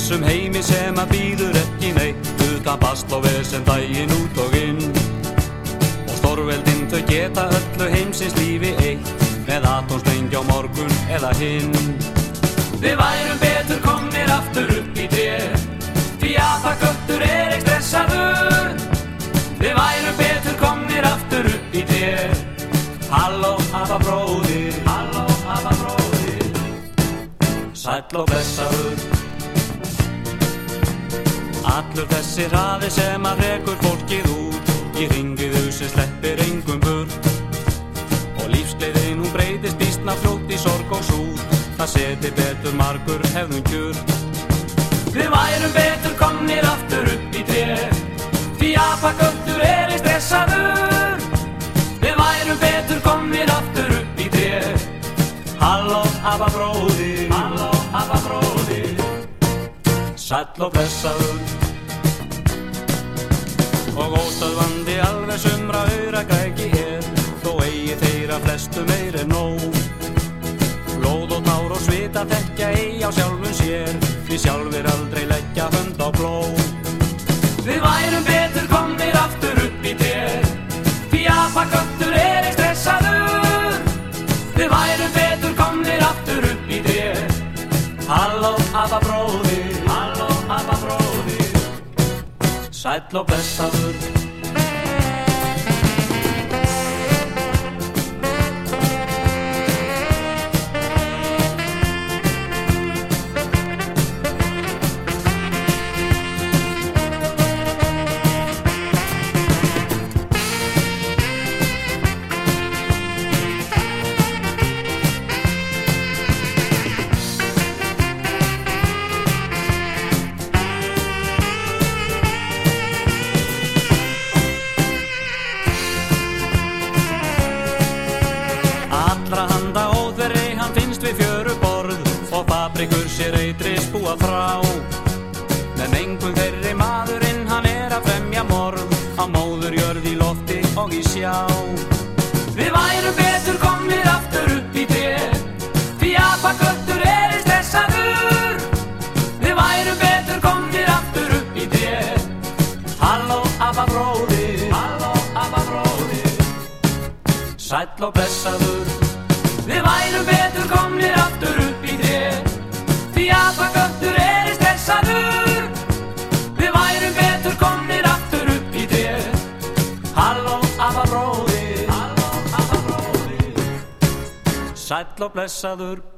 þessum heimi sem að býður ekki neitt, utan basl og vesen daginn út og inn. Og stórveldin þau geta öllu heimsins lífi eitt, með atómsprengju á morgun eða hinn. Við værum betur komnir aftur upp í tré, því apaköttur ekki stressaður. Við værum betur komnir aftur upp í tré. Halló apabróðir, halló apabróðir, sæll og blessaður. Allur þessi hraði sem að rekur fólkið út, í hringið sem sleppir engum burt. Og lífsgleðin hún breytist býsna fljótt í sorg og sút, það setir betur margur hefðum kjurt. Við værum betur komnir aftur upp í tré, því apaköttur ekki stressaður. Við værum betur komnir aftur upp í tré. Halló apabróðir, halló apabróðir, sæll og blessaður. Og óstöðvandi alveg sumra auragræki hér, þó eigi þeirra flestu meir en nóg. Blóð og tár og svita þekkja eigi á sjálfum sér, því sjálfir aldrei leggja hönd á plóg. Við værum betur komnir aftur upp í tré, því apaköttur ekki stressaður. Við værum betur komnir aftur upp í tré. Halló apabróðir, halló apabróðir, sæll og blessaður. Fabrikur sér eitri spúa frá, með mengun þeirri maðurinn hann að fremja morð, á móður jörð í lofti og í sjá. Við værum betur komnir aftur upp í tré, því apaköttur ekki stressaður. Við værum betur komnir aftur upp í tré. Halló apabróðir, halló apabróðir, sæll og blessaður. Við værum betur komnir aftur upp í tré, því apaköttur ekki stressaður. Við værum betur komnir aftur upp í tré. Halló apabróðir, halló apabróðir, sæll og blessaður.